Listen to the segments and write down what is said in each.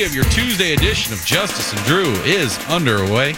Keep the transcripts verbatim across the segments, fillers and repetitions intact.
three of your Tuesday edition of Justice and Drew is underway.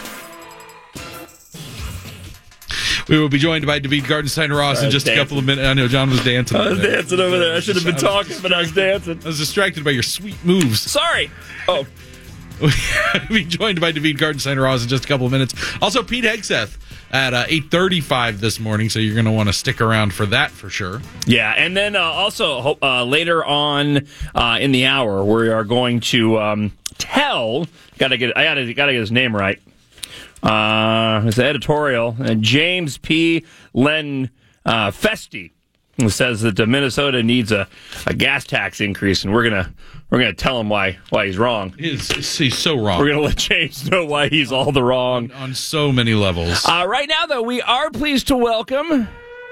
We will be joined by David Gartenstein-Ross in just dancing. a couple of minutes. I know John was dancing. I was there. dancing over there. I should have been talking, but I was dancing. I was distracted by your sweet moves. Sorry. Oh. We'll be joined by David Gartenstein-Ross in just a couple of minutes. Also, Pete Hegseth at uh, eight thirty-five this morning, so you're going to want to stick around for that for sure. Yeah, and then uh, also uh, later on uh, in the hour, we are going to um, tell. Got to get. I got to got to get his name right. Uh, his editorial, uh, James P. Len uh, Festi, who says that uh, Minnesota needs a, a gas tax increase, and we're gonna we're gonna tell him why why he's wrong. He's, he's so wrong. We're gonna let James know why he's all the wrong on, on so many levels. Uh, right now, though, we are pleased to welcome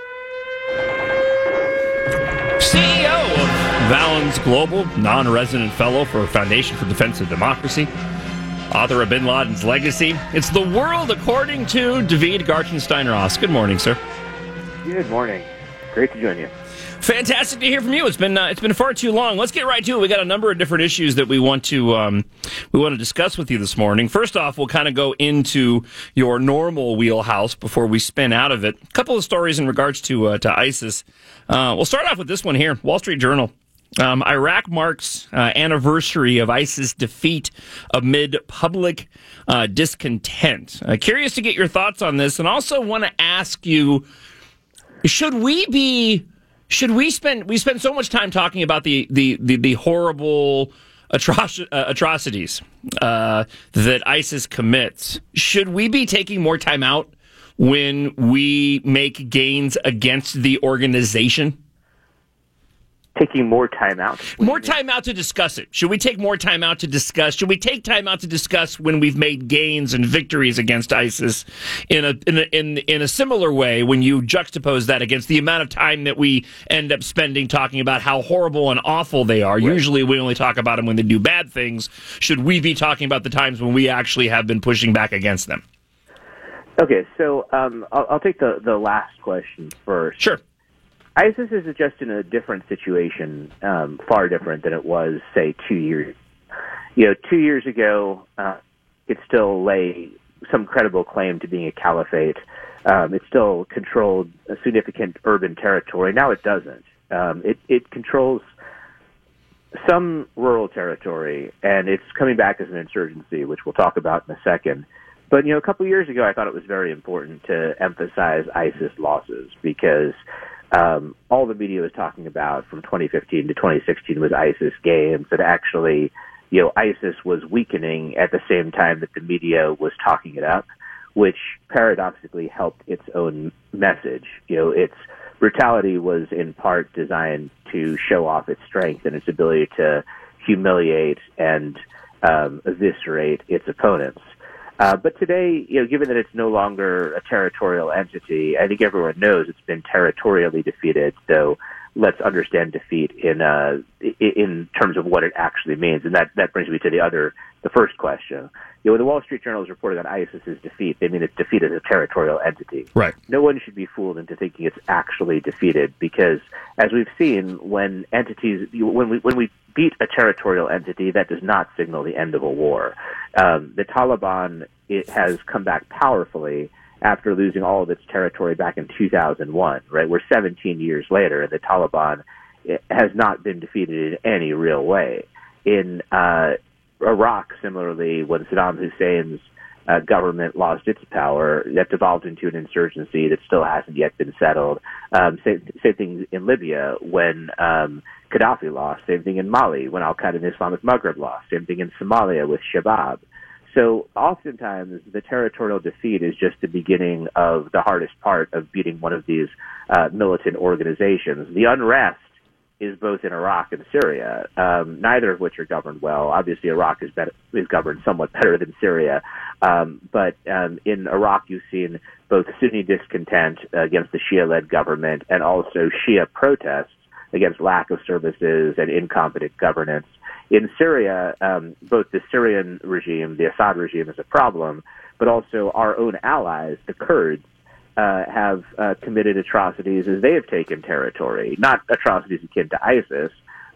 C E O of Valens Global, non-resident fellow for Foundation for Defense of Democracy, author of Bin Laden's Legacy. It's The World According to David Gartenstein-Ross. Good morning, sir. Good morning. Great to join you. Fantastic to hear from you. It's been uh, it's been far too long. Let's get right to it. We got a number of different issues that we want to um, we want to discuss with you this morning. First off, we'll kind of go into your normal wheelhouse before we spin out of it. A couple of stories in regards to uh, to ISIS. Uh, we'll start off with this one here. Wall Street Journal. Um, Iraq marks uh, anniversary of ISIS defeat amid public uh, discontent. Uh, curious to get your thoughts on this, and also want to ask you: Should we be? Should we spend? We spend so much time talking about the the the, the horrible atroc- uh, atrocities uh, that ISIS commits. Should we be taking more time out when we make gains against the organization? Taking more time out? More time out to discuss it. Should we take more time out to discuss? Should we take time out to discuss when we've made gains and victories against ISIS in a in a, in, in a similar way when you juxtapose that against the amount of time that we end up spending talking about how horrible and awful they are? Right. Usually we only talk about them when they do bad things. Should we be talking about the times when we actually have been pushing back against them? Okay, so um, I'll, I'll take the, the last question first. Sure. ISIS is just in a different situation, um, far different than it was, say, two years. You know, two years ago, uh, it still lay some credible claim to being a caliphate. Um, it still controlled a significant urban territory. Now it doesn't. Um, it, it controls some rural territory, and it's coming back as an insurgency, which we'll talk about in a second. But, you know, a couple of years ago, I thought it was very important to emphasize ISIS losses because Um, all the media was talking about from twenty fifteen to twenty sixteen was ISIS gains, and actually, you know, ISIS was weakening at the same time that the media was talking it up, which paradoxically helped its own message. You know, its brutality was in part designed to show off its strength and its ability to humiliate and um, eviscerate its opponents. Uh, but today, you know, given that it's no longer a territorial entity, I think everyone knows it's been territorially defeated. So let's understand defeat in uh, in terms of what it actually means, and that, that brings me to the other, the first question. You know, when the Wall Street Journal is reporting on ISIS's defeat, they mean it's defeated as a territorial entity. Right. No one should be fooled into thinking it's actually defeated, because as we've seen, when entities, when we when we beat a territorial entity, that does not signal the end of a war. Um, the Taliban, it has come back powerfully after losing all of its territory back in two thousand one, right? We're seventeen years later, and the Taliban has not been defeated in any real way. In uh, Iraq, similarly, when Saddam Hussein's uh, government lost its power, that devolved into an insurgency that still hasn't yet been settled. Um, same, same thing in Libya when um, Gaddafi lost. Same thing in Mali when Al-Qaeda and Islamic Maghreb lost. Same thing in Somalia with Shabab. So oftentimes the territorial defeat is just the beginning of the hardest part of beating one of these uh, militant organizations. The unrest is both in Iraq and Syria, um, neither of which are governed well. Obviously, Iraq is, better, is governed somewhat better than Syria. Um, but um, in Iraq, you've seen both Sunni discontent against the Shia-led government and also Shia protests against lack of services and incompetent governance. In Syria, um, both the Syrian regime, the Assad regime, is a problem, but also our own allies, the Kurds, uh, have uh, committed atrocities as they have taken territory. Not atrocities akin to ISIS,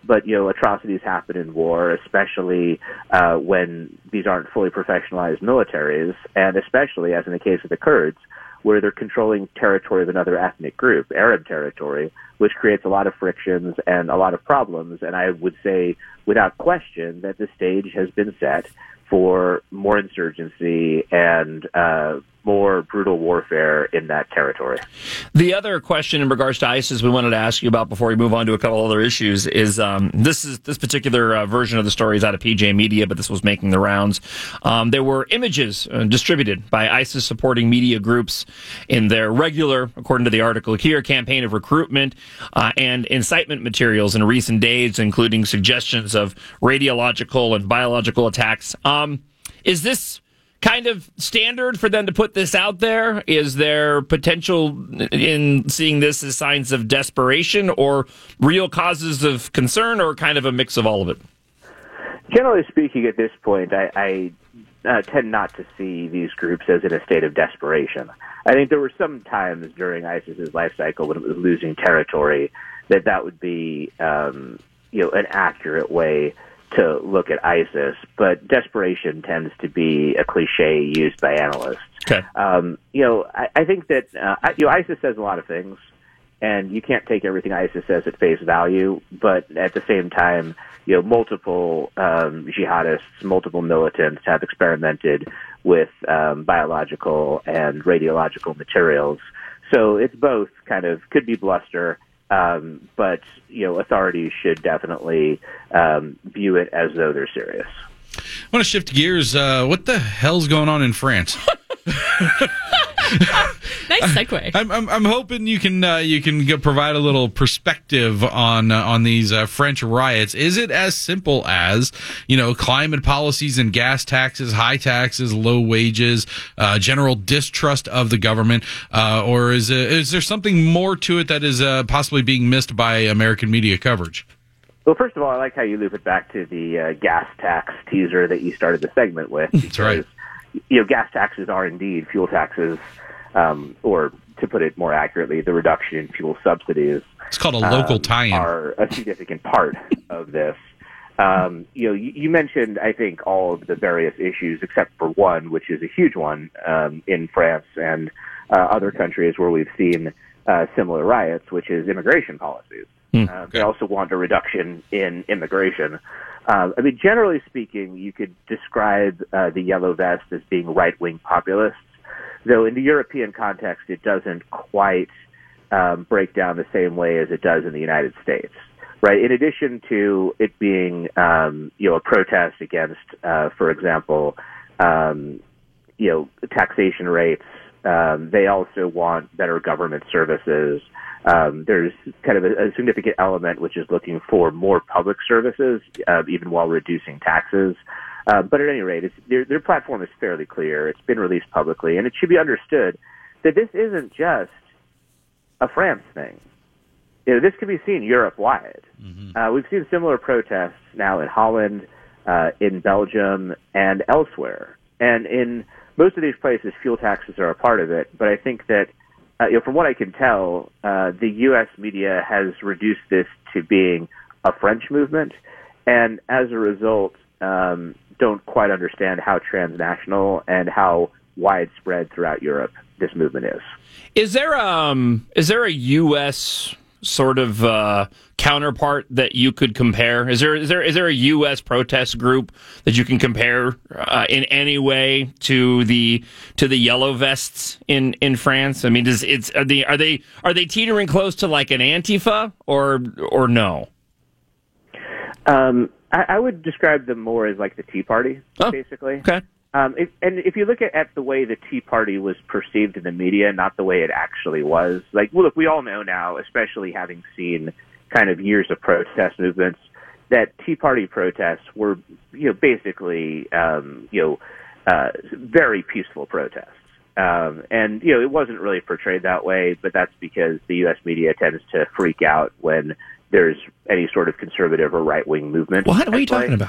but, you know, atrocities happen in war, especially uh, when these aren't fully professionalized militaries, and especially, as in the case of the Kurds, where they're controlling territory of another ethnic group, Arab territory, which creates a lot of frictions and a lot of problems. And I would say, without question, that the stage has been set for more insurgency and uh, more brutal warfare in that territory. The other question in regards to ISIS we wanted to ask you about before we move on to a couple other issues is um, this is this particular uh, version of the story is out of P J Media, but this was making the rounds. Um, there were images uh, distributed by ISIS supporting media groups in their regular, according to the article here, campaign of recruitment uh, and incitement materials in recent days, including suggestions of radiological and biological attacks. Um, is this kind of standard for them to put this out there? Is there potential in seeing this as signs of desperation or real causes of concern, or kind of a mix of all of it? Generally speaking, at this point, I, I uh, tend not to see these groups as in a state of desperation. I think there were some times during ISIS's life cycle when it was losing territory that that would be, um, you know, an accurate way to look at ISIS, but desperation tends to be a cliche used by analysts. Okay. Um, you know, I, I think that uh, you know ISIS says a lot of things, and you can't take everything ISIS says at face value. But at the same time, you know, multiple um, jihadists, multiple militants have experimented with um, biological and radiological materials. So it's both kind of could be bluster. Um, but, you know, authorities should definitely um, view it as though they're serious. I want to shift gears. Uh, what the hell's going on in France? Nice segue. I'm, I'm, I'm hoping you can uh, you can go provide a little perspective on uh, on these uh, French riots. Is it as simple as, you know, climate policies and gas taxes, high taxes, low wages, uh, general distrust of the government, uh, or is it, is there something more to it that is uh, possibly being missed by American media coverage? Well, first of all, I like how you loop it back to the uh, gas tax teaser that you started the segment with. That's right. You know, gas taxes are indeed fuel taxes, um, or to put it more accurately, the reduction in fuel subsidies. It's called a local um, tie-in. Are a significant part of this. Um, you know, you, you mentioned, I think, all of the various issues except for one, which is a huge one um, in France and uh, other countries where we've seen uh, similar riots, which is immigration policies. Mm, uh, okay. They also want a reduction in immigration. Uh, I mean, generally speaking, you could describe uh, the Yellow Vest as being right-wing populists, though in the European context, it doesn't quite um, break down the same way as it does in the United States. Right. In addition to it being, um, you know, a protest against, uh, for example, um, you know, taxation rates, um, they also want better government services. Um, there's kind of a, a significant element which is looking for more public services, uh, even while reducing taxes. Uh, but at any rate, it's, their, their platform is fairly clear. It's been released publicly, and it should be understood that this isn't just a France thing. You know, this can be seen Europe-wide. Mm-hmm. Uh, we've seen similar protests now in Holland, uh, in Belgium, and elsewhere. And in most of these places, fuel taxes are a part of it. But I think that, uh, you know, from what I can tell, uh, the U S media has reduced this to being a French movement, and as a result, um, don't quite understand how transnational and how widespread throughout Europe this movement is. Is there um is there a U S sort of uh, counterpart that you could compare? Is there is there is there a U S protest group that you can compare uh, in any way to the to the Yellow Vests in, in France? I mean, does it's are they are they are they teetering close to like an Antifa or or no? Um, I, I would describe them more as like the Tea Party, oh, basically. Okay. Um, if, and if you look at, at the way the Tea Party was perceived in the media, not the way it actually was, like, well, look, we all know now, especially having seen kind of years of protest movements, that Tea Party protests were, you know, basically, um, you know, uh, very peaceful protests. Um, and, you know, it wasn't really portrayed that way, but that's because the U S media tends to freak out when there's any sort of conservative or right-wing movement. What? What are you talking about?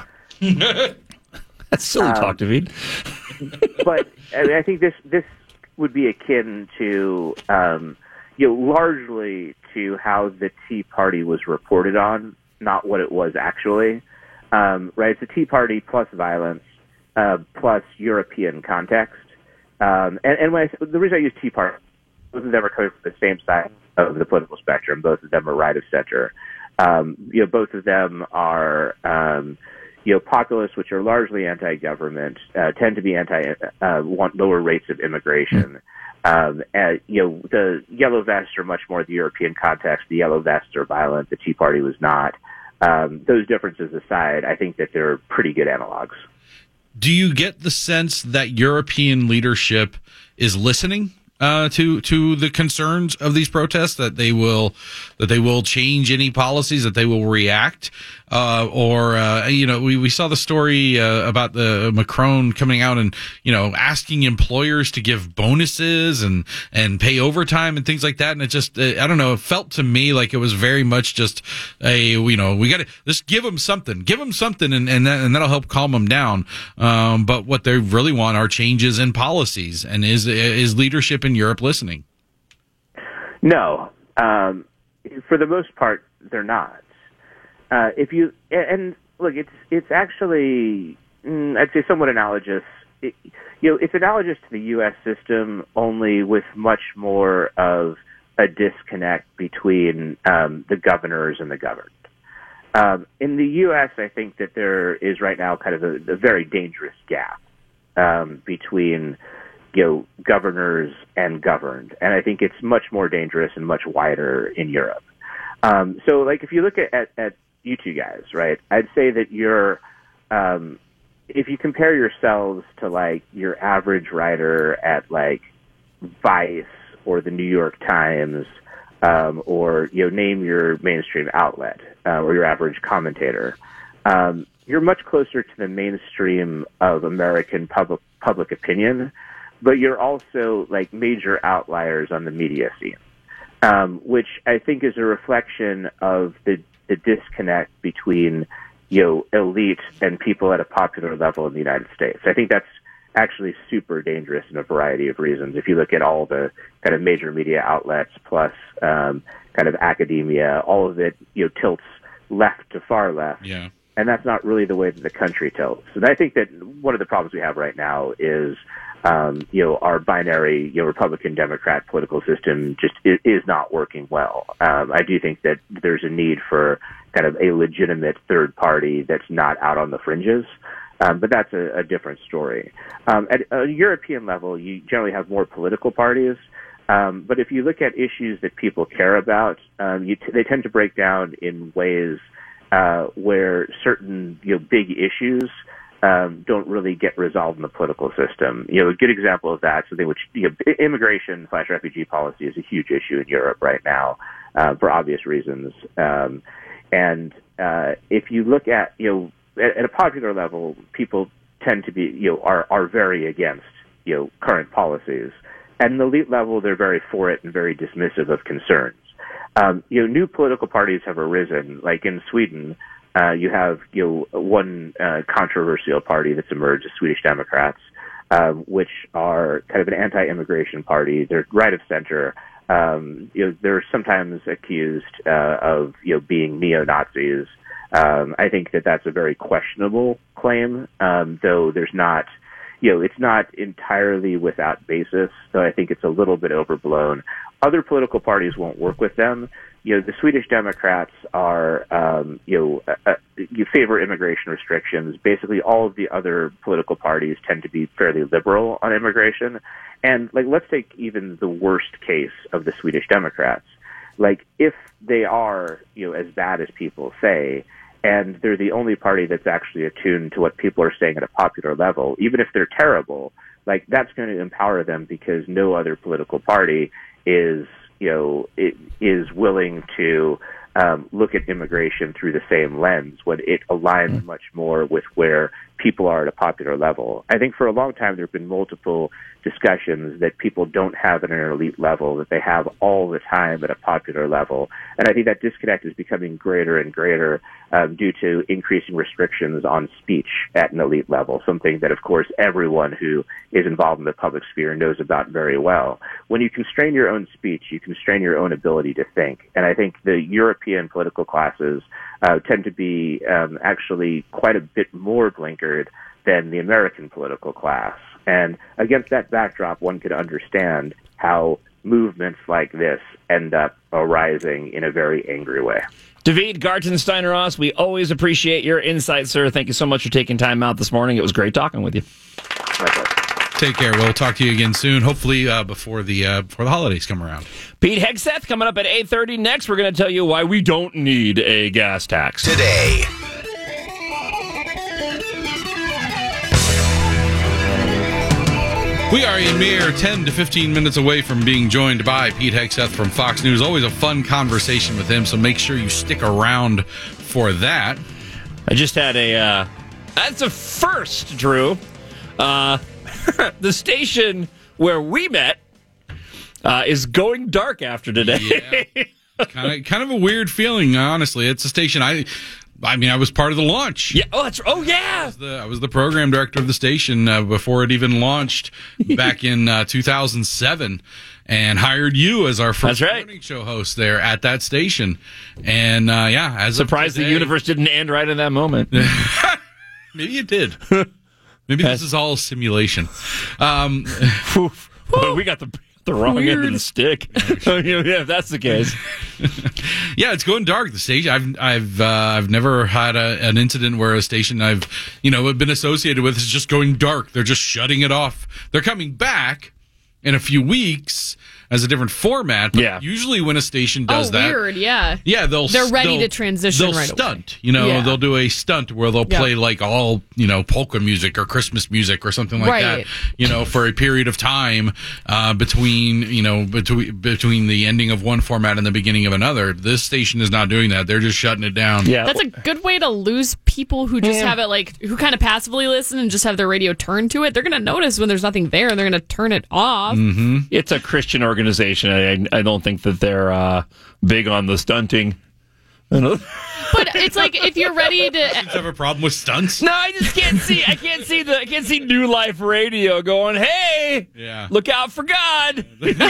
That's silly um, talk, David. But I mean, I think this this would be akin to, um, you know, largely to how the Tea Party was reported on not what it was actually. Um, right? It's the Tea Party plus violence, uh, plus European context. Um, and, and when I, the reason I use Tea Party, both of them are coming from the same side of the political spectrum. Both of them are right of center. Um, you know, both of them are, um, you know, populists, which are largely anti-government, uh, tend to be anti, uh, want lower rates of immigration. Um, and, you know, the yellow vests are much more the European context. The yellow vests are violent. The Tea Party was not. Um, those differences aside, I think that they're pretty good analogs. Do you get the sense that European leadership is listening uh, to to the concerns of these protests? That they will that they will change any policies? That they will react? Uh, or uh, you know, we, we saw the story uh, about the Macron coming out and you know asking employers to give bonuses and and pay overtime and things like that. And it just uh, I don't know. It felt to me like it was very much just a you know we got to just give them something, give them something, and and, that, and that'll help calm them down. Um, but what they really want are changes in policies. And is is leadership in Europe listening? No, um, for the most part, they're not. Uh, if you and look, it's it's actually mm, I'd say somewhat analogous. It, you know, it's analogous to the U S system, only with much more of a disconnect between um, the governors and the governed. Um, in the U S, I think that there is right now kind of a, a very dangerous gap um, between you know governors and governed, and I think it's much more dangerous and much wider in Europe. Um, so, like, if you look at, at, at you two guys, right, I'd say that you're, um, if you compare yourselves to, like, your average writer at, like, Vice or the New York Times, um, or, you know, name your mainstream outlet, uh, or your average commentator, um, you're much closer to the mainstream of American public, public opinion, but you're also, like, major outliers on the media scene. Um, which I think is a reflection of the, the disconnect between, you know, elite and people at a popular level in the United States. I think that's actually super dangerous in a variety of reasons. If you look at all the kind of major media outlets plus um, kind of academia, all of it, you know, tilts left to far left. Yeah. And that's not really the way that the country tilts. And I think that one of the problems we have right now is Um, you know, our binary, you know, Republican-Democrat political system just is, is not working well. Um, I do think that there's a need for kind of a legitimate third party that's not out on the fringes. Um, but that's a, a different story. Um, at a European level, you generally have more political parties. Um, but if you look at issues that people care about, um, you t- they tend to break down in ways uh, where certain, you know, big issues Um, don't really get resolved in the political system. You know, a good example of that, something which, you know, immigration slash refugee policy is a huge issue in Europe right now, uh, for obvious reasons. Um, and, uh, if you look at, you know, at, at a popular level, people tend to be, you know, are, are very against, you know, current policies. At an elite level, they're very for it and very dismissive of concerns. Um, you know, new political parties have arisen, like in Sweden. Uh, you have, you know, one uh, controversial party that's emerged, the Swedish Democrats, um, which are kind of an anti-immigration party. They're right of center. Um, you know, they're sometimes accused uh, of, you know, being neo-Nazis. Um, I think that that's a very questionable claim, um, though there's not, you know, it's not entirely without basis. So I think it's a little bit overblown. Other political parties won't work with them. You know, the Swedish Democrats are, um, you know, uh, you favor immigration restrictions. Basically, all of the other political parties tend to be fairly liberal on immigration. And, like, let's take even the worst case of the Swedish Democrats. Like, if they are, you know, as bad as people say, and they're the only party that's actually attuned to what people are saying at a popular level, even if they're terrible, like, that's going to empower them because no other political party is, you know, it is willing to um, look at immigration through the same lens when it aligns much more with where people are at a popular level. I think for a long time there have been multiple discussions that people don't have at an elite level, that they have all the time at a popular level. And I think that disconnect is becoming greater and greater um, due to increasing restrictions on speech at an elite level, something that, of course, everyone who is involved in the public sphere knows about very well. When you constrain your own speech, you constrain your own ability to think. And I think the European political classes uh, tend to be um, actually quite a bit more blinkered than the American political class. And against that backdrop, one could understand how movements like this end up arising in a very angry way. David Gartensteiner-Ross, we always appreciate your insight, sir. Thank you so much for taking time out this morning. It was great talking with you. My pleasure. Take care. We'll talk to you again soon, hopefully uh, before the uh, before the holidays come around. Pete Hegseth coming up at eight thirty. Next, we're going to tell you why we don't need a gas tax. Today. We are a mere ten to fifteen minutes away from being joined by Pete Hegseth from Fox News. Always a fun conversation with him, so make sure you stick around for that. I just had a, uh, that's a first, Drew. Uh, the station where we met uh, is going dark after today. Yeah. kind of, kind of a weird feeling, honestly. It's a station I... I mean, I was part of the launch. Yeah. Oh, that's. Oh, yeah. I was the, I was the program director of the station uh, before it even launched back in uh, two thousand seven, and hired you as our first That's right. morning show host there at that station. And uh, yeah, as surprised of today, the universe didn't end right in that moment. maybe it did. Maybe this is all simulation. Um, Boy, we got the. The wrong Weird. end of the stick. Yeah, if that's the case. Yeah, it's going dark. The station. I've I've uh, I've never had a, an incident where a station I've you know been associated with is just going dark. They're just shutting it off. They're coming back in a few weeks as a different format. But yeah. Usually when a station does oh, that, weird. Yeah. Yeah, they'll they're ready they'll, to transition. They'll right stunt. Away. You know, yeah. they'll do a stunt where they'll Yep. play like all you know polka music or Christmas music or something like Right. that. You know, for a period of time uh, between you know between between the ending of one format and the beginning of another. This station is not doing that. They're just shutting it down. Yeah. That's a good way to lose people who just have it like who kind of passively listen and just have their radio turned to it. They're going to notice when there's nothing there and they're going to turn it off. Mm-hmm. It's a Christian organization. I, I don't think that they're uh, big on the stunting. I know. But it's like if you're ready to. You have a problem with stunts? No, I just can't see. I can't see the. I can't see New Life Radio going. Hey, Yeah. look out for God.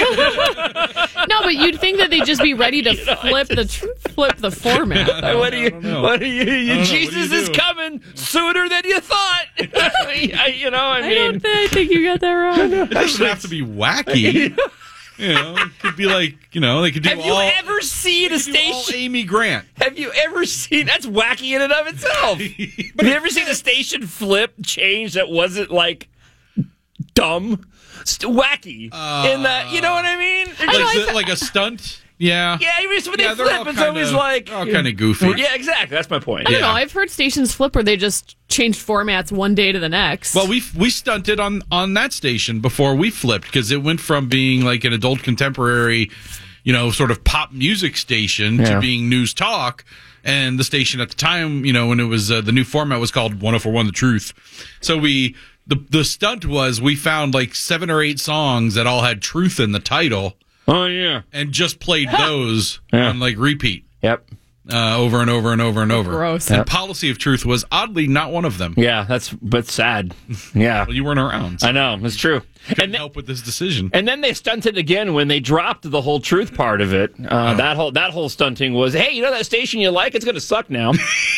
No, but you'd think that they'd just be ready to You know, I flip the tr- flip the format. what do you? know. What do you? you know. Jesus What do you is do? coming sooner than you thought. I, you know, I I mean, don't think, I think you got that wrong. It doesn't have to be wacky. You know, it could be like you know they could do have you all. ever seen a they could do all station? Amy Grant. Have you ever seen? That's wacky in and of itself. Have you ever seen a station flip change that wasn't like dumb, St- wacky? Uh, in the, you know what I mean? They're Like, just- the- like a stunt. Yeah. yeah, even when Yeah, they they're flip, all it's kinda- always like they're all kinda goofy. Yeah, exactly. That's my point. I don't Yeah. know. I've heard stations flip where they just changed formats one day to the next. Well, we we stunted on on that station before we flipped because it went from being like an adult contemporary, you know, sort of pop music station Yeah. to being news talk. And the station at the time, you know, when it was uh, the new format was called one oh four one The Truth. So we the the stunt was we found like seven or eight songs that all had truth in the title Oh yeah. and just played those Yeah. on like repeat. Yep. Uh, over and over and over and over. Gross. And Yep. Policy of Truth was oddly not one of them. Yeah, that's but sad. Yeah, Well, you weren't around. So I know it's true. couldn't And th- help with this decision. And then they stunted again when they dropped the whole truth part of it. Uh, That whole that whole stunting was, hey, you know that station you like? It's going to suck now.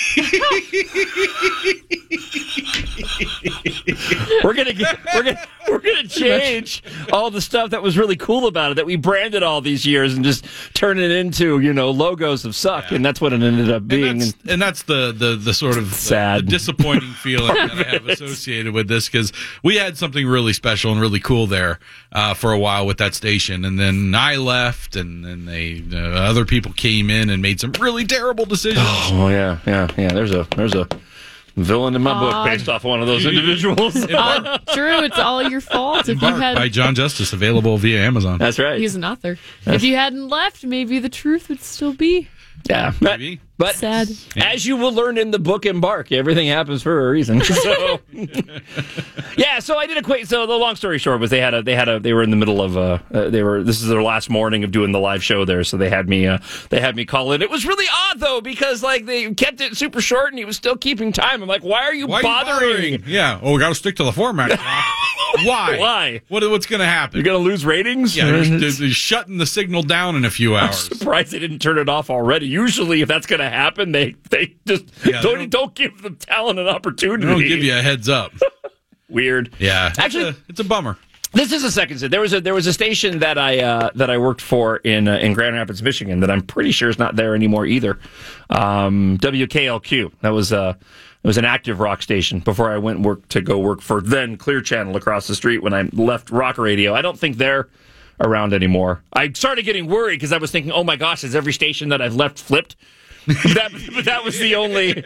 we're gonna get we're gonna we're gonna change all the stuff that was really cool about it that we branded all these years and just turn it into you know logos of suck, Yeah. and that's what it ended up being. And that's, and that's the, the, the sort of Sad. The, the disappointing feeling that I have associated with this because we had something really special and really cool there uh, for a while with that station, and then I left, and then they uh, other people came in and made some really terrible decisions. Oh yeah, yeah, yeah. There's a there's a villain in my book Uh, based off of one of those individuals. Uh, Drew, it's all your fault. If you Embark by had, John Justice, available via Amazon. That's right. he's an author. If you hadn't left, maybe the truth would still be. Yeah, Maybe. But Sad. as you will learn in the book Embark, everything happens for a reason. So, yeah. So I did a quick. So the long story short was they had a they had a they were in the middle of uh, uh they were this is their last morning of doing the live show there. So they had me uh they had me call in. It was really odd though because like they kept it super short and he was still keeping time. I'm like, why are you Why bothering? Are you bothering? Yeah. Oh, we got to stick to the format. Why? Why? What, what's going to happen? You're gonna lose ratings? Yeah, they're, they're, they're shutting the signal down in a few I'm hours. surprised they didn't turn it off already. Usually, if that's going to happen, they they just Yeah, don't they don't- don't give the talent an opportunity. They don't give you a heads up. Weird. Yeah, Actually, it's a, it's a bummer. this is a second. There was a there was a station that I uh, that I worked for in uh, in Grand Rapids, Michigan, that I'm pretty sure is not there anymore either. Um, W K L Q. That was uh, it was an active rock station before I went work to go work for then Clear Channel across the street when I left rock radio. I don't think they're around anymore. I started getting worried because I was thinking, oh my gosh, is every station that I've left flipped? that, but that was the only.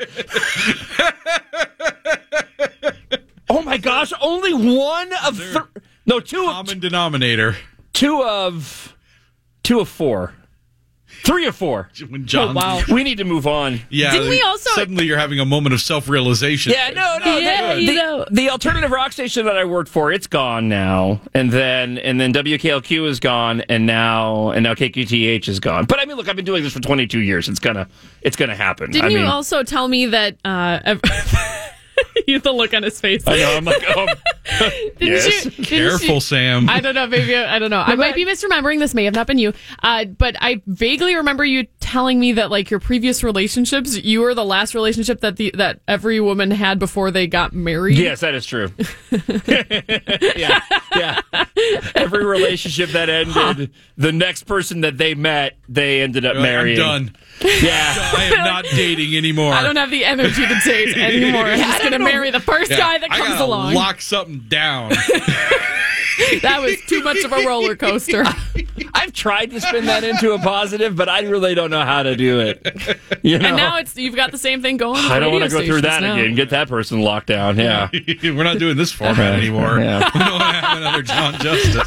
Oh my gosh! Only one of th- no two of Common denominator. two of two of four, three of four. When John, Oh, wow. We need to move on. Yeah. Didn't we also- Suddenly, you're having a moment of self-realization. Yeah, no, no. Yeah, the, you the- know. the alternative rock station that I worked for, it's gone now, and then and then W K L Q is gone, and now and now K Q T H is gone. But I mean, look, I've been doing this for twenty-two years. It's gonna it's gonna happen. Didn't I you mean, also tell me that? Uh, ev- you the look on his face. I know. I'm like, oh, Didn't yes. you, didn't Careful, you- Sam. I don't know. Maybe I don't know. I might be misremembering. This may have not been you. Uh, but I vaguely remember you telling me that like your previous relationships, you were the last relationship that the that every woman had before they got married. Yes, that is true. yeah, yeah. Every relationship that ended, the next person that they met, they ended up You're like, marrying. I'm done. Yeah. I am not dating anymore. I don't have the energy to date anymore. I'm just gonna marry the first Yeah, guy that I comes gotta along. lock something down. That was too much of a roller coaster. I've tried to spin that into a positive, but I really don't know how to do it. You know? And now it's you've got the same thing going. With I don't want want to go through that now. again. Get that person locked down. Yeah. We're not doing this format anymore. Yeah. We don't have another John Justice.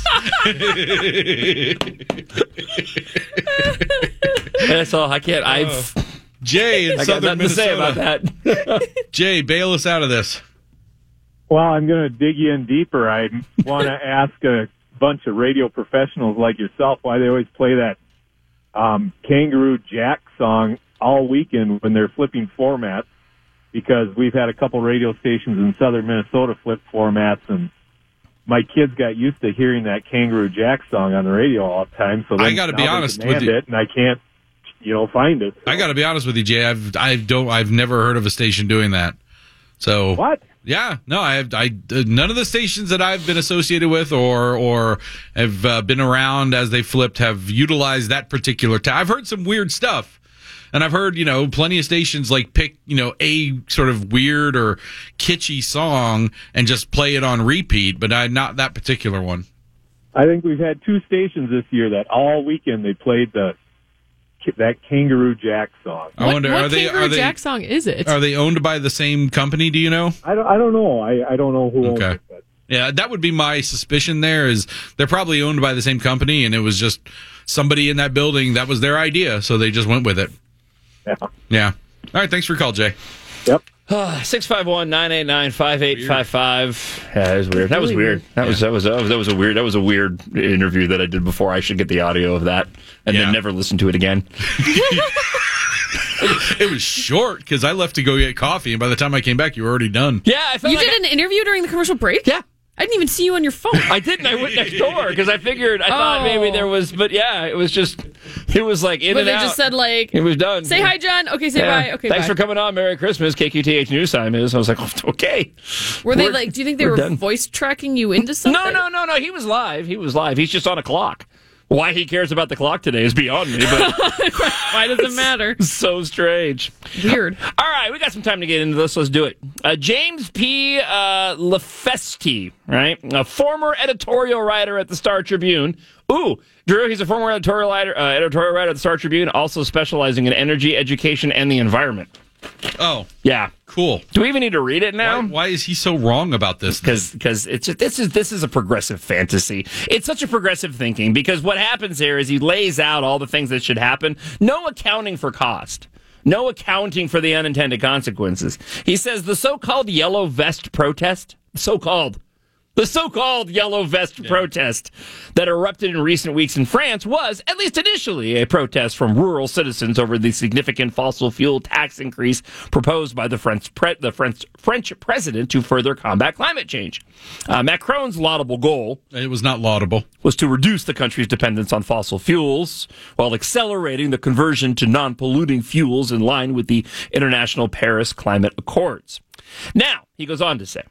That's all. I can't. I've. Jay in I got Southern nothing to say Minnesota. about that. Jay, bail us out of this. Well, I'm going to dig in deeper. I want to ask a bunch of radio professionals like yourself why they always play that um, Kangaroo Jack song all weekend when they're flipping formats, because we've had a couple radio stations in southern Minnesota flip formats, and my kids got used to hearing that Kangaroo Jack song on the radio all the time. So then I gotta be now they honest demand with you. it, and I can't, you know, find it. I got to be honest with you, Jay. I've I don't I've never heard of a station doing that. So What? Yeah, no, I have. I uh, none of the stations that I've been associated with or or have uh, been around as they flipped have utilized that particular. Ta- I've heard some weird stuff, and I've heard you know plenty of stations like pick you know a sort of weird or kitschy song and just play it on repeat, but I not that particular one. I think we've had two stations this year that all weekend they played the that Kangaroo Jack song. I what wonder what are they Kangaroo are they Jack song is it? are they owned by the same company? Do you know? I don't, I don't know. I, I don't know who owns Okay. it. But Yeah, that would be my suspicion there is they're probably owned by the same company and it was just somebody in that building that was their idea, so they just went with it. yeah. Yeah. All right, thanks for your call, Jay. Yep. six five one, nine eight nine, five eight five five. Yeah, that was weird. That was Really weird. That was that was that was that was a weird that was a weird interview that I did before. I should get the audio of that and Yeah. then never listen to it again. It was short because I left to go get coffee, and by the time I came back, you were already done. Yeah, I felt You like did an interview during the commercial break? Yeah. I didn't even see you on your phone. I didn't. I went next door because I figured I thought Oh. maybe there was, but yeah, it was just it was like in But and they out. just said like, it was done. say hi, John. Okay, say Yeah. bye. Okay, Thanks bye. for coming on. Merry Christmas. K Q T H News Time is. I was like, okay. Were they We're- like? Do you think they we're were done. voice tracking you into something? No, no, no, no. He was live. He was live. He's just on a clock. Why he cares about the clock today is beyond me, but Why does it matter? so strange. Weird. All right, we got some time to get into this. Let's do it. Uh, James P. Uh, Lefesti, right? A former editorial writer at the Star Tribune. Ooh, Drew, he's a former editorial writer, uh, editorial writer at the Star Tribune, also specializing in energy, education, and the environment. Oh, Yeah. cool. Do we even need to read it now? Why, why is he so wrong about this? because because it's just, this is this is a progressive fantasy. It's such a progressive thinking because what happens here is he lays out all the things that should happen, no accounting for cost. No accounting for the unintended consequences. He says the so-called yellow vest protest, so-called, the so-called yellow vest yeah. protest that erupted in recent weeks in France was, at least initially, a protest from rural citizens over the significant fossil fuel tax increase proposed by the French pre- the French French president to further combat climate change. Uh, Macron's laudable goal, it was not laudable, was to reduce the country's dependence on fossil fuels while accelerating the conversion to non-polluting fuels in line with the International Paris Climate Accords. Now, he goes on to say,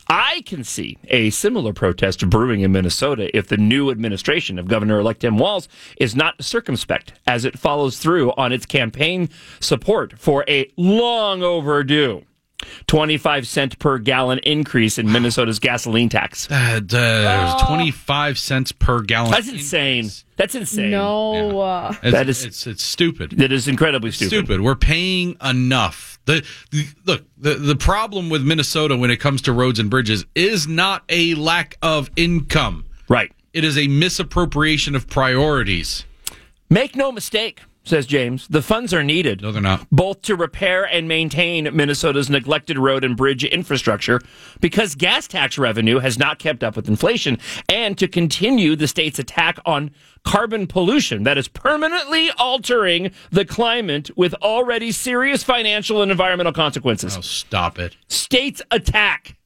I can see a similar protest brewing in Minnesota if the new administration of Governor-elect Tim Walz is not circumspect as it follows through on its campaign support for a long overdue twenty-five cent per gallon increase in Minnesota's gasoline tax. Uh, uh, oh. twenty-five cents per gallon. That's insane. Increase. That's insane. No. Uh, it's, that is, it's, it's stupid. That is incredibly stupid. Stupid. We're paying enough. The, the look, the, the problem with Minnesota when it comes to roads and bridges is not a lack of income. Right. It is a misappropriation of priorities. Make no mistake, says James, the funds are needed. No, they're not. Both to repair and maintain Minnesota's neglected road and bridge infrastructure because gas tax revenue has not kept up with inflation and to continue the state's attack on carbon pollution that is permanently altering the climate with already serious financial and environmental consequences. Oh, stop it. State's attack.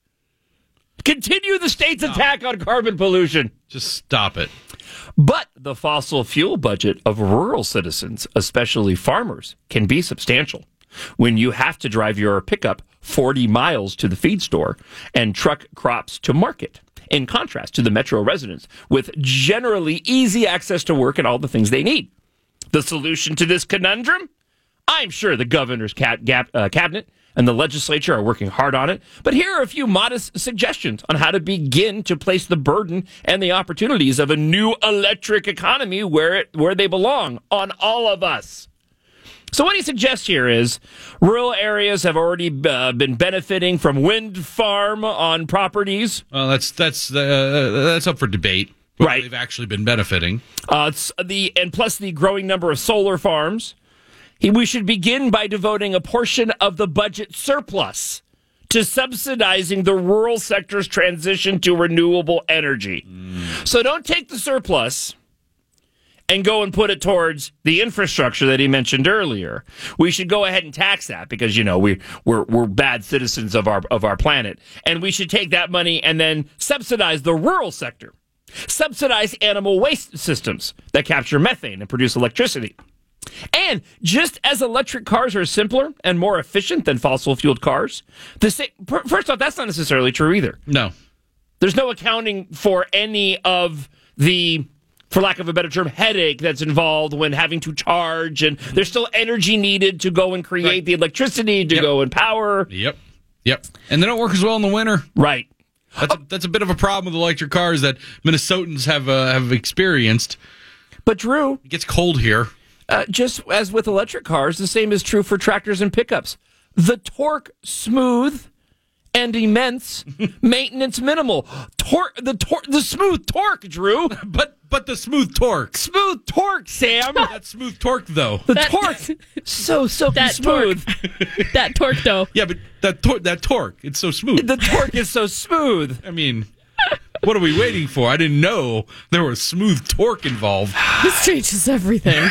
Continue the state's stop. attack on carbon pollution. Just stop it. But the fossil fuel budget of rural citizens, especially farmers, can be substantial. When you have to drive your pickup forty miles to the feed store and truck crops to market, in contrast to the metro residents with generally easy access to work and all the things they need. The solution to this conundrum? I'm sure the governor's cat, gap, uh, cabinet and the legislature are working hard on it. But here are a few modest suggestions on how to begin to place the burden and the opportunities of a new electric economy where it, where they belong, on all of us. So what he suggests here is rural areas have already uh, been benefiting from wind farm on properties. Well, that's that's uh, that's up for debate. Right, they've actually been benefiting. Uh, it's the and plus the growing number of solar farms. He, we should begin by devoting a portion of the budget surplus to subsidizing the rural sector's transition to renewable energy. Mm. So don't take the surplus and go and put it towards the infrastructure that he mentioned earlier. We should go ahead and tax that because, you know, we, we're we're bad citizens of our of our planet. And we should take that money and then subsidize the rural sector. Subsidize animal waste systems that capture methane and produce electricity. And just as electric cars are simpler and more efficient than fossil-fueled cars, the same, first off, that's not necessarily true either. No. There's no accounting for any of the, for lack of a better term, headache that's involved when having to charge, and there's still energy needed to go and create right. the electricity to yep. go and power. Yep, yep. And they don't work as well in the winter. Right. That's a, that's a bit of a problem with electric cars that Minnesotans have uh, have experienced. But Drew, it gets cold here. Uh, just as with electric cars, the same is true for tractors and pickups. The torque smooth and immense, maintenance minimal. Torque, the tor- the smooth torque, Drew. But but the smooth torque, smooth torque, Sam. That smooth torque, though. The that, torque, so silky that smooth. Torque. That torque, though. Yeah, but that tor- that torque, it's so smooth. The torque is so smooth. I mean, what are we waiting for? I didn't know there was smooth torque involved. This changes everything.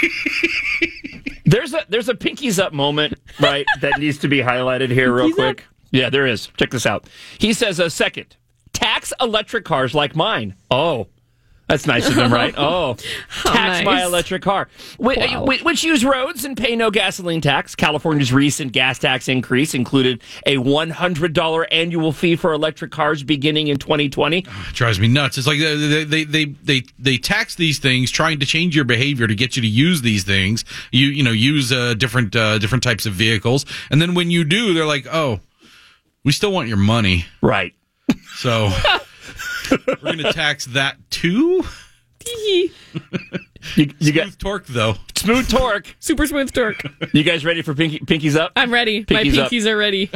There's a there's a pinkies up moment, right, that needs to be highlighted here real Pinkies quick. up? Yeah, there is. Check this out. He says a second. Tax electric cars like mine. Oh, that's nice of him, right? Oh, How tax nice. my electric car. Which, Wow. which use roads and pay no gasoline tax. California's recent gas tax increase included a one hundred dollars annual fee for electric cars beginning in twenty twenty. It drives me nuts. It's like they they they they, they tax these things, trying to change your behavior to get you to use these things. You you know use uh, different uh, different types of vehicles, and then when you do, they're like, oh, we still want your money, right? So we're going to tax that too. you, you smooth got torque though. Smooth torque. Super smooth torque. You guys ready for pinky, pinkies up? I'm ready. Pinkies My pinkies up. are ready.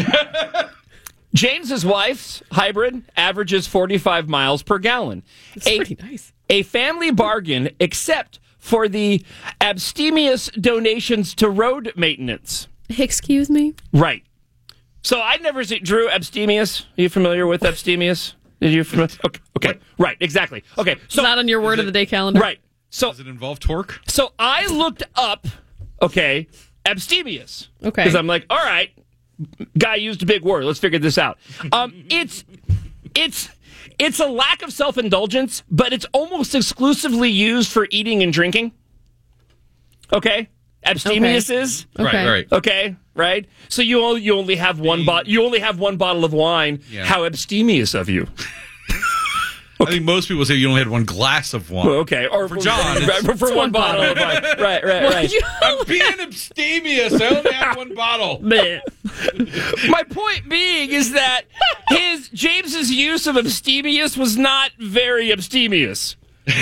James's wife's hybrid averages forty-five miles per gallon. That's a, pretty nice. A family bargain, except for the abstemious donations to road maintenance. Excuse me? Right. So I'd never seen Drew abstemious. Are you familiar with abstemious? Did you? Familiar? Okay. Okay. Right. Exactly. Okay. So It's not on your word of the day calendar. right. So Does it involve torque? so I looked up. Okay, abstemious. Okay. Because I'm like, all right, guy used a big word. Let's figure this out. Um, it's it's it's a lack of self-indulgence, but it's almost exclusively used for eating and drinking. Okay, abstemious Okay. is Okay. Right, right. okay, right? So you only, you only have one bot. You only have one bottle of wine. Yeah. How abstemious of you. I think most people say you only had one glass of wine. Well, okay, or For John, it's- for, for one, one bottle of wine. Right, right, right. You- I'm being abstemious. I only had one bottle. Bleh. My point being is that his James's use of abstemious was not very abstemious.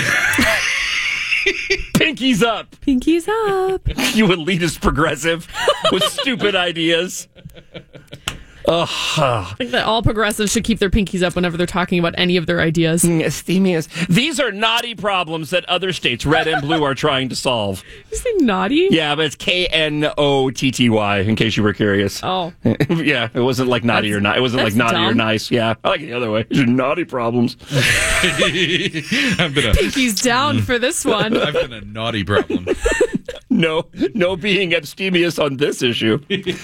Pinkies up, Pinkies up. you elitist progressive with stupid ideas. Ugh. I think that all progressives should keep their pinkies up whenever they're talking about any of their ideas. Abstemious. These are naughty problems that other states, red and blue, are trying to solve. You say naughty? Yeah, but it's K N O T T Y, in case you were curious. Oh. Yeah, it wasn't like naughty That's- or not. It wasn't like that's naughty or dumb. nice. Yeah, I like it the other way. These are naughty problems. I've been a, Pinkies down for this one. I've been a naughty problem. No, no being abstemious on this issue.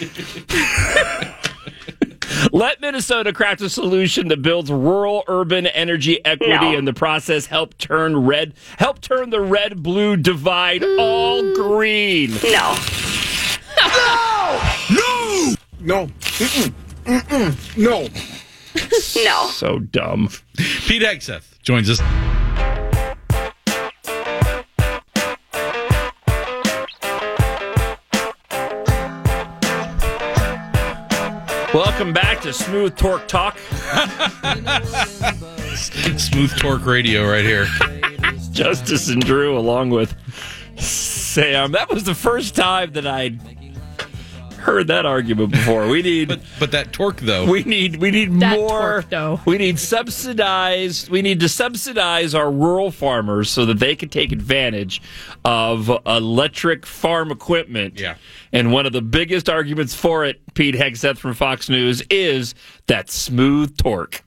Let Minnesota craft a solution that builds rural-urban energy equity No. and in the process help turn red, help turn the red-blue divide all green. No. No. Mm-mm. Mm-mm. No. No. So dumb. Pete Hegseth joins us. Welcome back to Smooth Torque Talk. Smooth Torque Radio right here. Justice and Drew, along with Sam. That was the first time that I'd heard that argument before. We need, But but that torque though. we need, we need That more. torque, though. We need subsidized. We need to subsidize our rural farmers so that they can take advantage of electric farm equipment. Yeah. And one of the biggest arguments for it, Pete Hegseth from Fox News, is that smooth torque.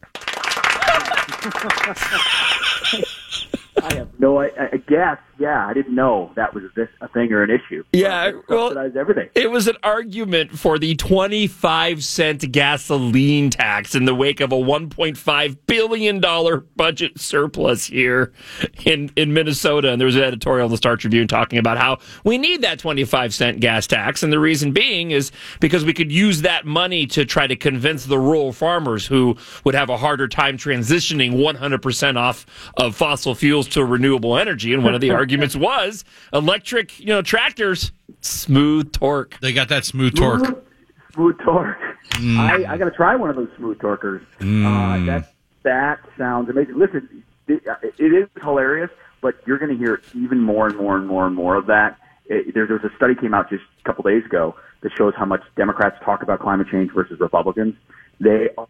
I have no. I, I guess. Yeah, I didn't know that was this a thing or an issue. Yeah, well, Subsidize everything. It was an argument for the twenty-five cent gasoline tax in the wake of a one point five billion dollars budget surplus here in, in Minnesota. And there was an editorial in the Star Tribune talking about how we need that twenty-five cent gas tax. And the reason being is because we could use that money to try to convince the rural farmers who would have a harder time transitioning one hundred percent off of fossil fuels to renewable energy. And one of the arguments was electric, you know, tractors, smooth torque. They got that smooth torque. Smooth, smooth torque. I, I got to try one of those smooth torquers. Uh, that that sounds amazing. Listen, it, it is hilarious, but you're going to hear even more and more and more and more of that. It, there, there was a study came out just a couple days ago that shows how much Democrats talk about climate change versus Republicans. They are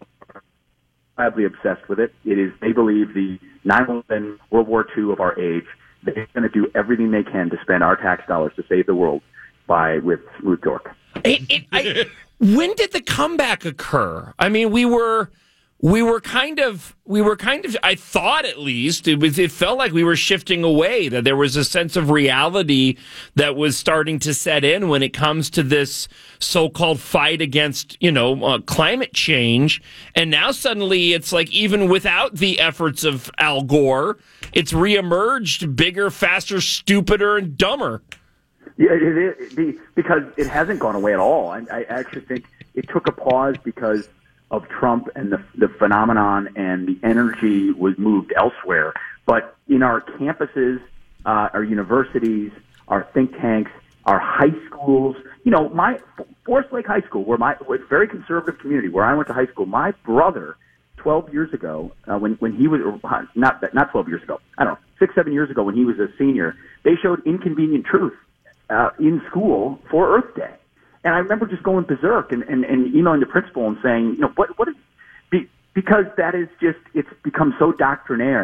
wildly obsessed with it. It is they believe the nine eleven World War Two of our age. They're going to do everything they can to spend our tax dollars to save the world by with smooth torque. It, it, I, when did the comeback occur? I mean, we were we were kind of we were kind of I thought at least it was it felt like we were shifting away, that there was a sense of reality that was starting to set in when it comes to this so-called fight against, you know, uh, climate change. And now suddenly it's like even without the efforts of Al Gore, it's reemerged bigger, faster, stupider, and dumber. Yeah, it is, the, because it hasn't gone away at all. I, I actually think it took a pause because of Trump and the, the phenomenon, and the energy was moved elsewhere. But in our campuses, uh, our universities, our think tanks, our high schools, you know, my Forest Lake High School, where my was a very conservative community where I went to high school. My brother, twelve years ago, uh, when when he was not not twelve years ago, I don't know, six seven years ago when he was a senior, they showed Inconvenient Truth uh, in school for Earth Day. And I remember just going berserk and, and, and emailing the principal and saying, you know, what what is be, because that is just it's become so doctrinaire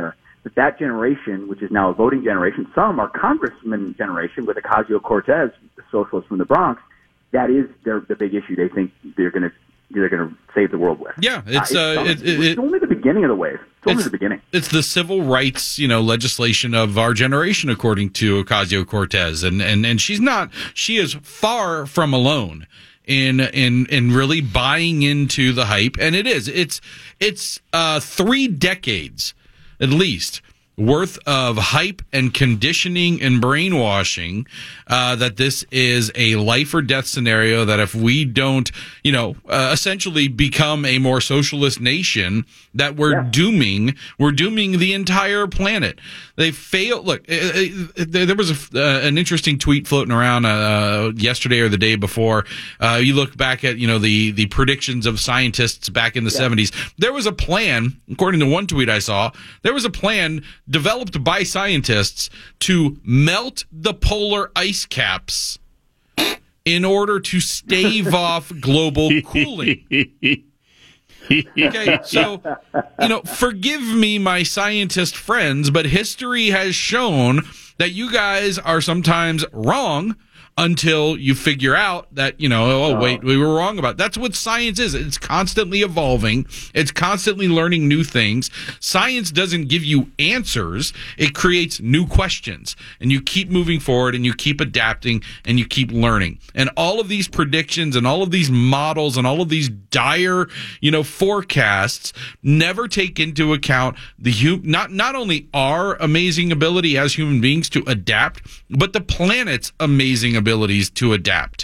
that that generation, which is now a voting generation, some are congressman generation with Ocasio-Cortez, the socialist from the Bronx. That is their the big issue. They think they're going to they're going to save the world with. Yeah, it's uh, uh, it's, it's, it, it's only the beginning of the wave. It's only it's, the beginning. It's the civil rights, you know, legislation of our generation, according to Ocasio-Cortez, and and and she's not. She is far from alone in in in really buying into the hype, and it is. It's it's uh, three decades at least worth of hype and conditioning and brainwashing uh, that this is a life or death scenario, that if we don't, you know, uh, essentially become a more socialist nation, that we're yeah. dooming, we're dooming the entire planet. They fail. Look, uh, uh, there was a, uh, an interesting tweet floating around uh, yesterday or the day before. Uh, you look back at, you know, the, the predictions of scientists back in the yeah. seventies. There was a plan, according to one tweet I saw, there was a plan developed by scientists to melt the polar ice caps in order to stave off global cooling. Okay, so, you know, forgive me, my scientist friends, but history has shown that you guys are sometimes wrong until you figure out that, you know, oh, wait, we were wrong about it. That's what science is. It's constantly evolving. It's constantly learning new things. Science doesn't give you answers. It creates new questions. And you keep moving forward and you keep adapting and you keep learning. And all of these predictions and all of these models and all of these dire, you know, forecasts never take into account the hu- not not only our amazing ability as human beings to adapt, but the planet's amazing ability abilities to adapt.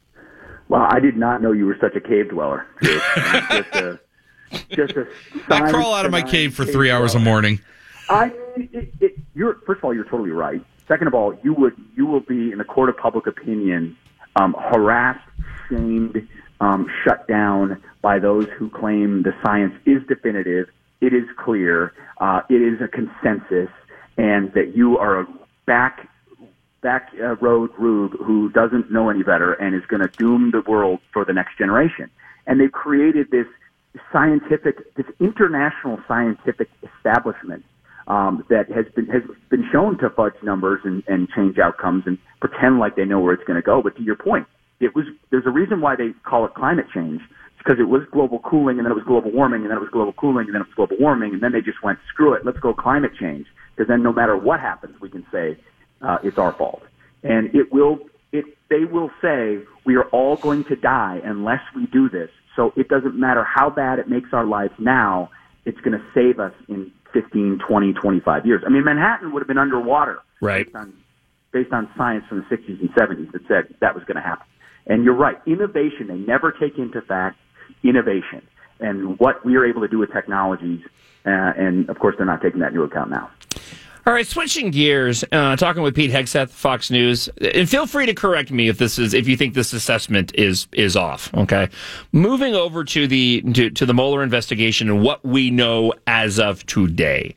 Well, I did not know you were such a cave dweller. just a, just a I crawl out of my cave for three hours dweller. a morning. I, it, it, you're first of all, you're totally right. Second of all, you would you will be in the court of public opinion um, harassed, shamed, um, shut down by those who claim the science is definitive. It is clear. Uh, it is a consensus, and that you are a back. back uh, road rube who doesn't know any better and is going to doom the world for the next generation. And they've created this scientific, this international scientific establishment um, that has been has been shown to fudge numbers and, and change outcomes and pretend like they know where it's going to go. But to your point, it was there's a reason why they call it climate change. It's because it was global cooling, and then it was global warming, and then it was global cooling, and then it was global warming, and then they just went, screw it, let's go climate change. Because then no matter what happens, we can say, Uh, it's our fault. And it will, it, they will say we are all going to die unless we do this. So it doesn't matter how bad it makes our lives now, it's going to save us in fifteen, twenty, twenty-five years. I mean, Manhattan would have been underwater. Right. Based on, based on science from the sixties and seventies that said that was going to happen. And you're right. Innovation, they never take into fact innovation and what we are able to do with technologies. Uh, and of course, they're not taking that into account now. All right, switching gears, uh, talking with Pete Hegseth, Fox News, and feel free to correct me if this is if you think this assessment is is off. Okay, moving over to the to, to the Mueller investigation and what we know as of today.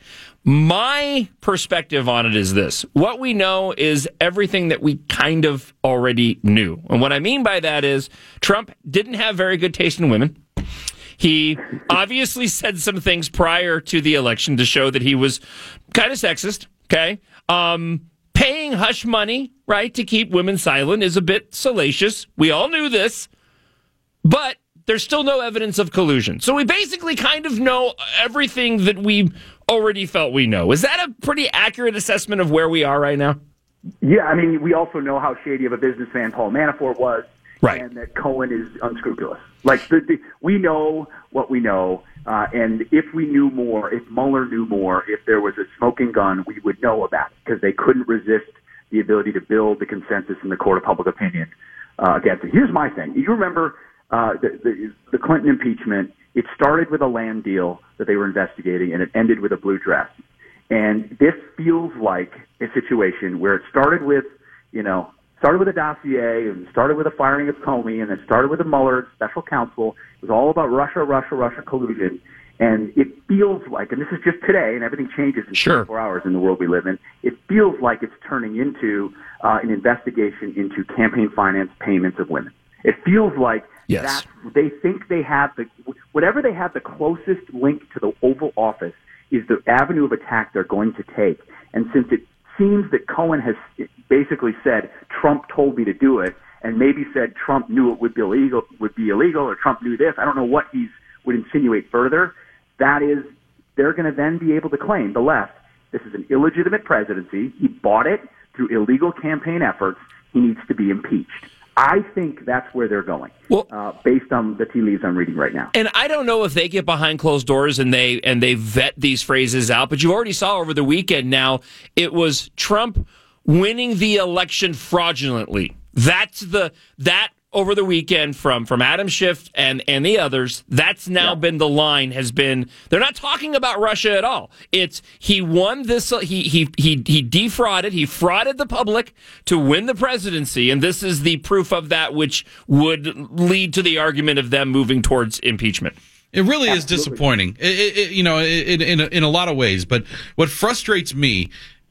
My perspective on it is this: what we know is everything that we kind of already knew, and what I mean by that is Trump didn't have very good taste in women. He obviously said some things prior to the election to show that he was kind of sexist, okay? Um, paying hush money, right, to keep women silent is a bit salacious. We all knew this, but there's still no evidence of collusion. So we basically kind of know everything that we already felt we know. Is that a pretty accurate assessment of where we are right now? Yeah, I mean, we also know how shady of a businessman Paul Manafort was. Right. And that Cohen is unscrupulous. Like, the, the, we know what we know, uh, and if we knew more, if Mueller knew more, if there was a smoking gun, we would know about it, because they couldn't resist the ability to build the consensus in the court of public opinion uh, against it. Here's my thing. You remember uh, the, the, the Clinton impeachment, it started with a land deal that they were investigating, and it ended with a blue dress. And this feels like a situation where it started with, you know, started with a dossier and started with a firing of Comey and then started with a Mueller special counsel. It was all about Russia, Russia, Russia collusion. And it feels like, and this is just today, and everything changes in sure. twenty-four hours in the world we live in, it feels like it's turning into uh, an investigation into campaign finance payments of women. It feels like yes. that they think they have the, whatever they have the closest link to the Oval Office is the avenue of attack they're going to take. And since it seems that Cohen has basically said Trump told me to do it, and maybe said Trump knew it would be illegal, would be illegal, or Trump knew this. I don't know what he would insinuate further. That is, they're going to then be able to claim, the left, this is an illegitimate presidency. He bought it through illegal campaign efforts. He needs to be impeached. I think that's where they're going, well, uh, based on the tea leaves I'm reading right now. And I don't know if they get behind closed doors and they and they vet these phrases out, but you already saw over the weekend now, it was Trump winning the election fraudulently. That's the that over the weekend from from Adam Schiff and and the others. That's now yep. been the line has been. They're not talking about Russia at all. It's he won this. He he he he defrauded. He frauded the public to win the presidency, and this is the proof of that, which would lead to the argument of them moving towards impeachment. It really Absolutely. is disappointing, it, it, it, you know, in in a, in a lot of ways. But what frustrates me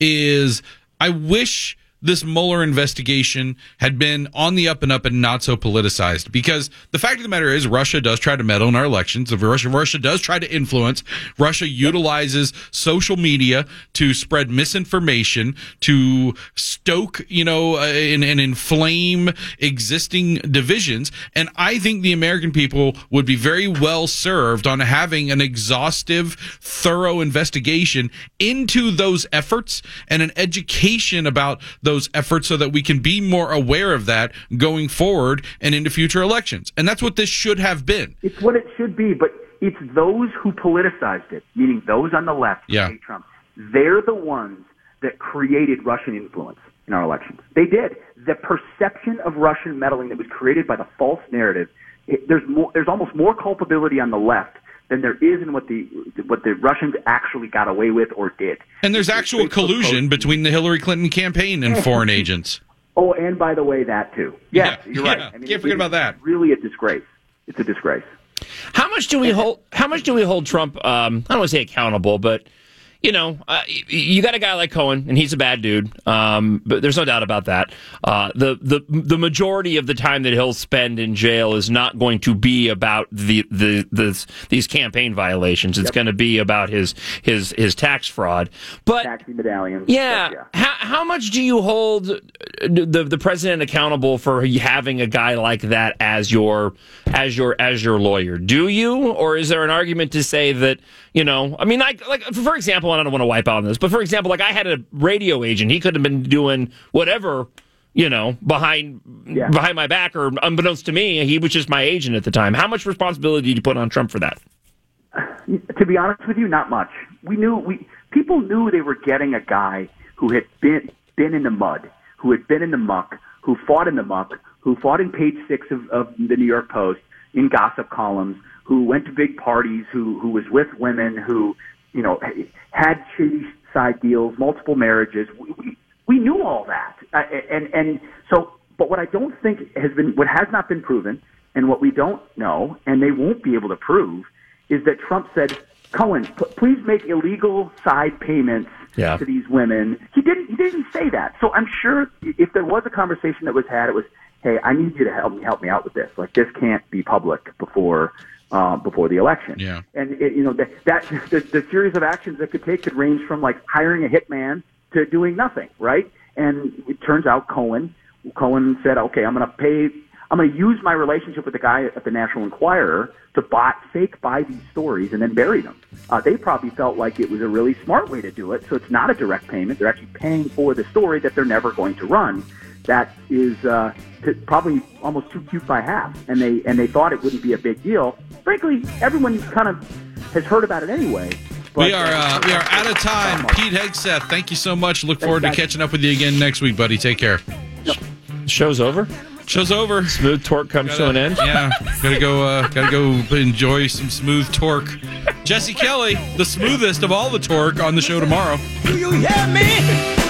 is I wish this Mueller investigation had been on the up and up and not so politicized, because the fact of the matter is Russia does try to meddle in our elections. Russia, Russia does try to influence. Russia utilizes social media to spread misinformation, to stoke, you know, uh, and, and inflame existing divisions. And I think the American people would be very well served on having an exhaustive, thorough investigation into those efforts and an education about those efforts so that we can be more aware of that going forward and into future elections. And that's what this should have been. It's what it should be, but it's those who politicized it, meaning those on the left who yeah. hate Trump. They're the ones that created Russian influence in our elections. They did. The perception of Russian meddling that was created by the false narrative, it, there's more, there's almost more culpability on the left than there is in what the what the Russians actually got away with or did. And there's actual collusion between the Hillary Clinton campaign and foreign agents. Oh, and by the way, that too. Yes, yeah, you're yeah. right. I mean, Can't forget about that. It's really a disgrace. It's a disgrace. How much do we hold? How much do we hold Trump? Um, I don't want to say accountable, but you know, uh, you got a guy like Cohen, and he's a bad dude. Um, but there's no doubt about that. Uh, the the the majority of the time that he'll spend in jail is not going to be about the the, the these campaign violations. It's yep. going to be about his his his tax fraud. But taxi medallions. Yeah. yeah. How how much do you hold the the president accountable for having a guy like that as your as your as your lawyer? Do you, or is there an argument to say that, you know, I mean, like like for example, I don't want to wipe out on this, but for example, like I had a radio agent. He could have been doing whatever, you know, behind yeah. behind my back, or unbeknownst to me, he was just my agent at the time. How much responsibility did you put on Trump for that? To be honest with you, not much. We knew we people knew they were getting a guy who had been been in the mud, who had been in the muck, who fought in the muck, who fought in page six of, of the New York Post, in gossip columns, who went to big parties, who who was with women, who, you know, had shady side deals, multiple marriages. We, we, we knew all that. Uh, and, and so, but what I don't think has been, what has not been proven, and what we don't know, and they won't be able to prove, is that Trump said, Cohen, p- please make illegal side payments yeah. to these women. He didn't, he didn't say that. So I'm sure if there was a conversation that was had, it was, hey, I need you to help me, help me out with this. Like, this can't be public before Uh, before the election. Yeah. And, it, you know, that, that the, the series of actions that could take could range from, like, hiring a hitman to doing nothing, right? And it turns out Cohen, Cohen said, okay, I'm going to pay, I'm going to use my relationship with the guy at the National Enquirer to buy, fake buy these stories and then bury them. Uh, they probably felt like it was a really smart way to do it, so it's not a direct payment. They're actually paying for the story that they're never going to run. That is uh, t- probably almost too cute by half, and they and they thought it wouldn't be a big deal. Frankly, everyone kind of has heard about it anyway. But, we are uh, we are out of time. Pete Hegseth, thank you so much. Look forward to catching up with you again next week, buddy. Take care. Yep. Show's over. Show's over. Smooth Torque comes gotta, to an end. Yeah, gotta go. Uh, gotta go enjoy some Smooth Torque. Jesse Kelly, the smoothest of all the torque, on the show tomorrow. Do you hear me?